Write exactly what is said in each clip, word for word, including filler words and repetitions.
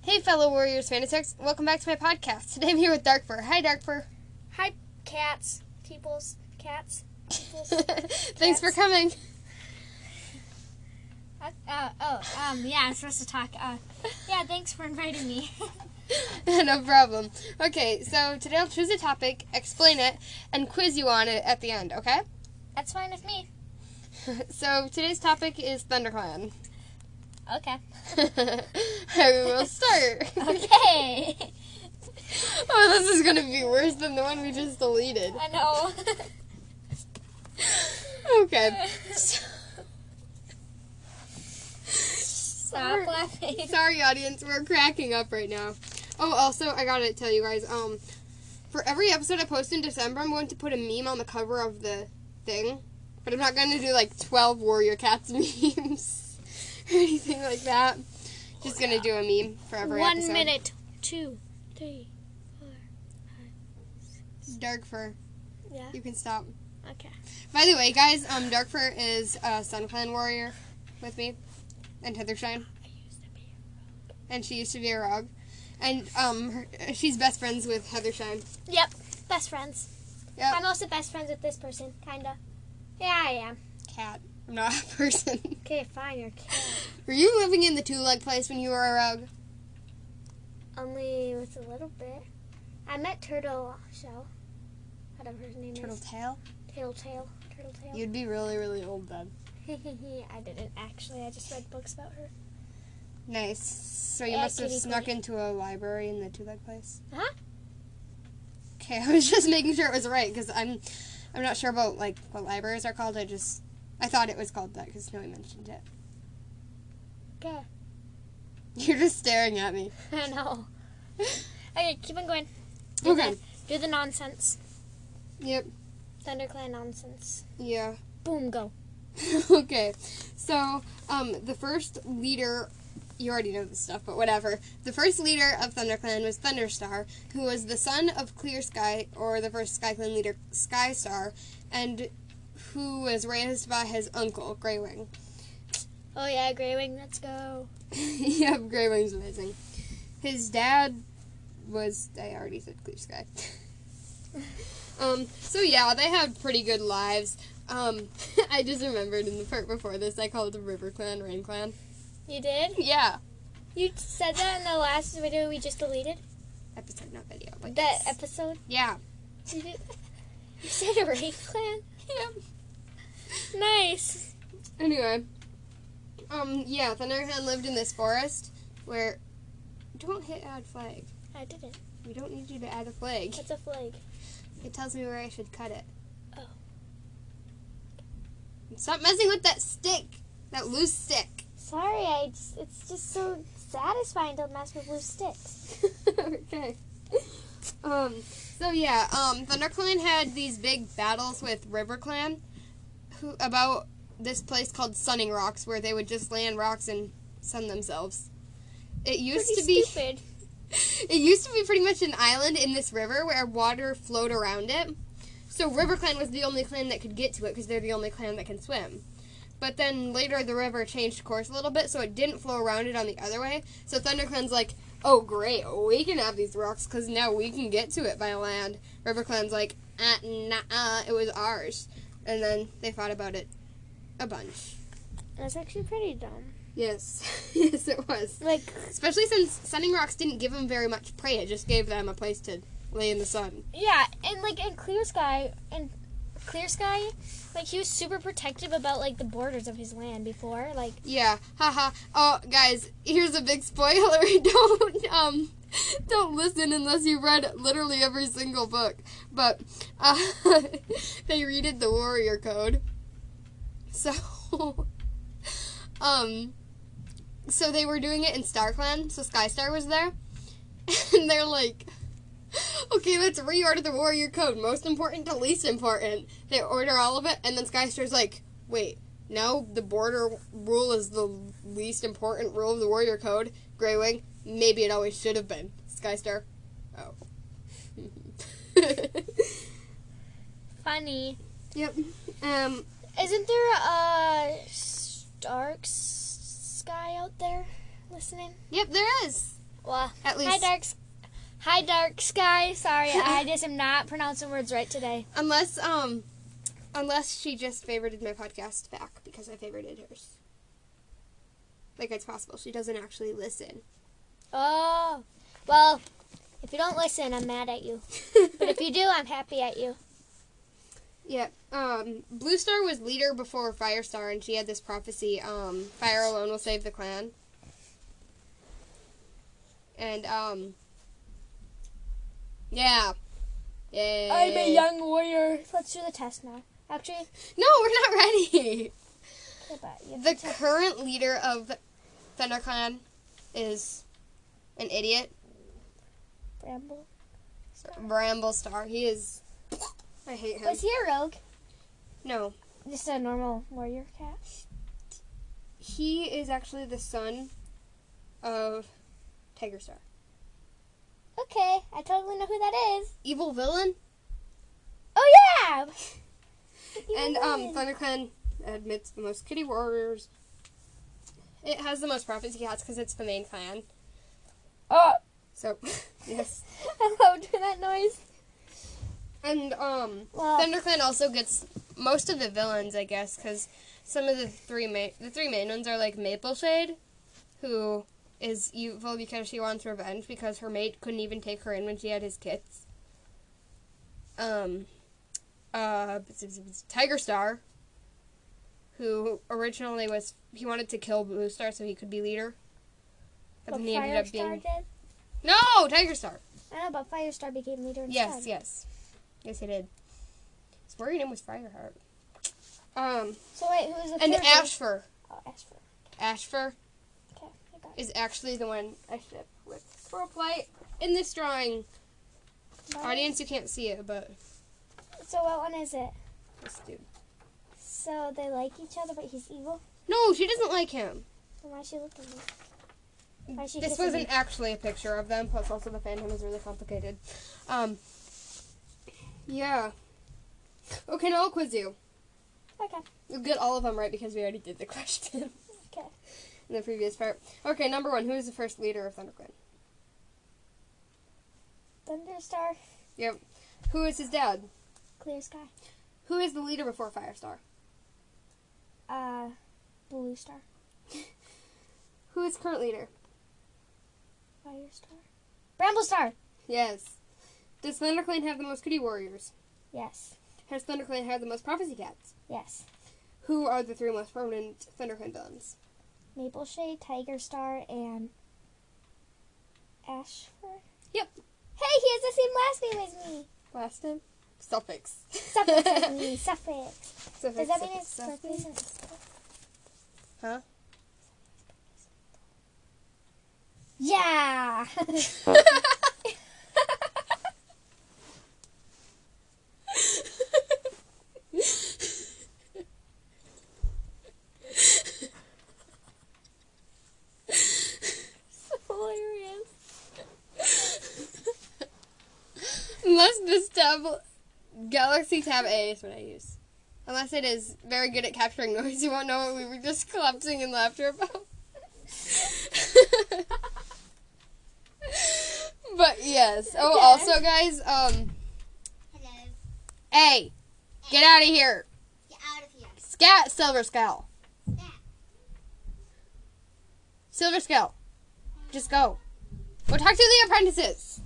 Hey, fellow Warriors fanatics. Welcome back to my podcast. Today I'm here with Darkfur. Hi, Darkfur. Hi, cats. Teeples. Cats. Teeples. Thanks for coming. Uh, uh, oh, um, yeah, I'm supposed to talk. Uh, yeah, thanks for inviting me. No problem. Okay, so today I'll choose a topic, explain it, and quiz you on it at the end, okay? That's fine with me. So today's topic is ThunderClan. Okay. I will start. Okay. Oh, this is going to be worse than the one we just deleted. I know. Okay. Stop laughing. Sorry, audience. We're cracking up right now. Oh, also, I gotta tell you guys, um, for every episode I post in December, I'm going to put a meme on the cover of the thing. But I'm not going to do, like, twelve Warrior Cats memes or anything like that. Just going to do a meme for every One episode. minute. Two, three, four, five. Darkfur, Yeah. you can stop. Okay. By the way, guys, um, Darkfur is a SunClan warrior with me, and Heathershine, I used to be a rogue. and she used to be a rogue. And um, her, she's best friends with Heathershine. Yep. Best friends. Yep. I'm also best friends with this person. Kinda. Yeah, I am. Cat. I'm not a person. Okay, fine, you're a cat. Were you living in the two-leg place when you were a rogue? Only with a little bit. I met Turtle Shell. Whatever his name Turtle is. tail? Turtle Tail. Turtle Tail. You'd be really, really old then. I didn't actually. I just read books about her. Nice. So you Yeah, must have kitty snuck kitty. into a library in the two-leg place? Huh? Okay, I was just making sure it was right, because I'm, I'm not sure about, like, what libraries are called. I just, I thought it was called that, because Snowy mentioned it. Okay. You're just staring at me. I know. Okay, keep on going. Do Okay. The, do the nonsense. Yep. ThunderClan nonsense. Yeah. Boom, go. Okay. So, um, the first leader, you already know this stuff, but whatever. The first leader of ThunderClan was Thunderstar, who was the son of Clear Sky, or the first SkyClan leader, Skystar, and who was raised by his uncle, Greywing. Oh yeah, Greywing, let's go. Yep, Greywing's amazing. His dad was, I already said Clear Sky. um, so yeah, they had pretty good lives. Um, I just remembered in the part before this, I called it River Clan, Rain Clan. You did? Yeah. You said that in the last video we just deleted? Episode, not video. But That yes. episode? Yeah. You did? You said a Rain Clan? Yep. Nice. Anyway. Um, yeah, ThunderClan lived in this forest where... Don't hit add flag. I didn't. We don't need you to add a flag. That's a flag. It tells me where I should cut it. Oh. Stop messing with that stick! That loose stick. Sorry, I just, it's just so satisfying to mess with loose sticks. Okay. Um, so yeah, um, ThunderClan had these big battles with RiverClan who, about this place called Sunning Rocks, where they would just land rocks and sun themselves. It used Pretty to be stupid. It used to be pretty much an island in this river where water flowed around it. So RiverClan was the only clan that could get to it because they're the only clan that can swim. But then later the river changed course a little bit, so it didn't flow around it on the other way. So ThunderClan's like, oh great, we can have these rocks because now we can get to it by land. RiverClan's like, uh, nah, it was ours. And then they fought about it a bunch. That's actually pretty dumb. Yes, yes it was. Like, Especially since Sunning Rocks didn't give them very much prey, it just gave them a place to lay in the sun. yeah, and like in Clear Sky, and Clear Sky, like he was super protective about like the borders of his land before, like. Yeah, haha. Oh, guys, here's a big spoiler. Don't um, don't listen unless you read literally every single book. But uh, they redid the Warrior Code, so um, so they were doing it in StarClan. So Skystar was there, and they're like, okay, let's reorder the Warrior Code, most important to least important. They order all of it, and then Skystar's like, wait, no, the border rule is the least important rule of the Warrior Code. Greywing, maybe it always should have been. Skystar, oh. Funny. Yep. Um. Isn't there a Stark Sky out there listening? Yep, there is. Well, At least. hi, Dark S- Hi, Dark Sky. Sorry, I just am not pronouncing words right today. Unless, um, unless she just favorited my podcast back because I favorited hers. Like, it's possible. She doesn't actually listen. Oh, well, if you don't listen, I'm mad at you. But if you do, I'm happy at you. Yeah, um, Blue Star was leader before Firestar, and she had this prophecy, um, fire alone will save the clan. And, um, yeah. Yay. I'm a young warrior. Let's do the test now. Actually, No, we're not ready. okay, but you have The to test. current leader of ThunderClan is an idiot. Bramble. Bramble Star. He is, I hate him. Was he a rogue? No. Just a normal warrior cat? He is actually the son of Tiger Star. Okay, I totally know who that is. Evil villain. Oh, yeah! And Evil um, villain. ThunderClan admits the most kitty warriors. It has the most prophecy cats because it's the main clan. Oh! So, yes. I love doing that noise. And um, Well, ThunderClan also gets most of the villains, I guess, because some of the three main the three main ones are like Maple Shade, who is evil because she wants revenge because her mate couldn't even take her in when she had his kids. Um, uh, Tiger Star, who originally was he wanted to kill Blue Star so he could be leader, but but then he ended up Firestar being did? no Tiger Star. I know, but Firestar became leader instead. Yes, yes, yes, he did. His warrior name was Fireheart. Um, So wait, who is the and third one? Ashfur. Oh, Ashfur. Ashfur Okay, I got it. is actually the one I ship with Squirrel Flight in this drawing. Bye. Audience, you can't see it, but So what one is it? this dude. So they like each other, but he's evil? No, she doesn't like him. Then why is she looking at me? Why is she This kissing wasn't me? actually a picture of them, plus also the fandom is really complicated. Um, yeah. Okay, now I'll quiz you. Okay. You'll get all of them right because we already did the question Okay. in the previous part. Okay, number one, who is the first leader of ThunderClan? Thunderstar, Yep. Who is his dad? Clear Sky. Who is the leader before Firestar? Uh, Blue Star, Who is current leader? Firestar, Bramble Star. Yes. Does ThunderClan have the most kitty warriors? Yes. Has ThunderClan had the most prophecy cats? Yes. Who are the three most prominent ThunderClan villains? Maple Shade, Tiger Star, and Ashfur. Yep. Hey, he has the same last name as me. Last name? Suffix. Suffix as me. Suffix. Suffix. Does that mean suffix, it's suffix. birthdays and stuff? Huh? Yeah. Hilarious. Unless this tab, Galaxy Tab A is what I use. Unless it is very good at capturing noise, you won't know what we were just collapsing in laughter about. But yes. Oh, Okay. also, guys, um, Hello. hey, get out of here. Get out of here. Scat, Silver Skull. Scat. Silver Skull. Just go. Go talk to the apprentices.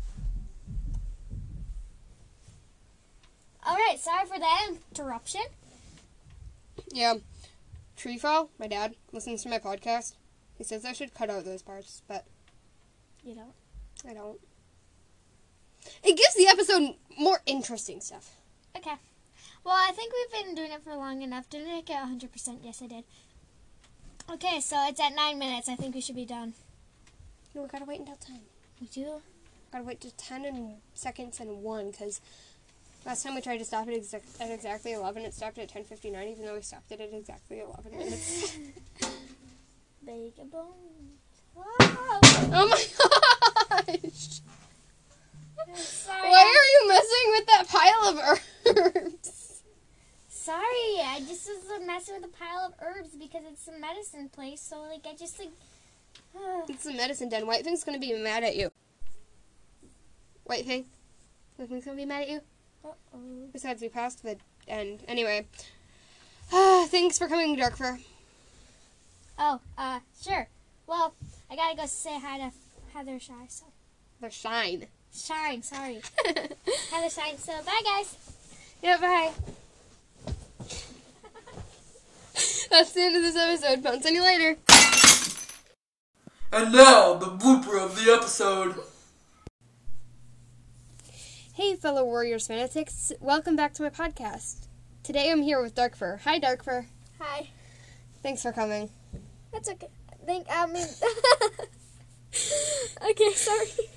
All right. Sorry for that interruption. Yeah. Treefall, my dad, listens to my podcast. He says I should cut out those parts, but You know. I don't. It gives the episode more interesting stuff. Okay. Well, I think we've been doing it for long enough. Didn't it get one hundred percent? Yes, I did. Okay, so it's at nine minutes. I think we should be done. No, we gotta wait until ten. We do? Gotta wait to ten and seconds and one, because last time we tried to stop it exact at exactly eleven, it stopped at ten fifty-nine, even though we stopped it at exactly eleven minutes. Bake a bone. Wow. Oh my gosh! Sorry. Why are you messing with that pile of herbs? Sorry, I just was uh, messing with a pile of herbs because it's a medicine place. So like, I just like, It's the medicine den. White Thing's gonna be mad at you. White Thing? White Thing's gonna be mad at you? Uh-oh. Besides, we passed the end. Anyway. Uh, thanks for coming, Darkfur. Oh, uh, sure. Well, I gotta go say hi to Heather Shy, so. They're shine. Shine, sorry. Heather Shine, so bye, guys. Yeah, bye. That's the end of this episode. Bounce on you later. And now, the blooper of the episode. Hey, fellow Warriors fanatics. Welcome back to my podcast. Today I'm here with Darkfur. Hi, Darkfur. Hi. Thanks for coming. That's okay. I think, I mean... okay, sorry.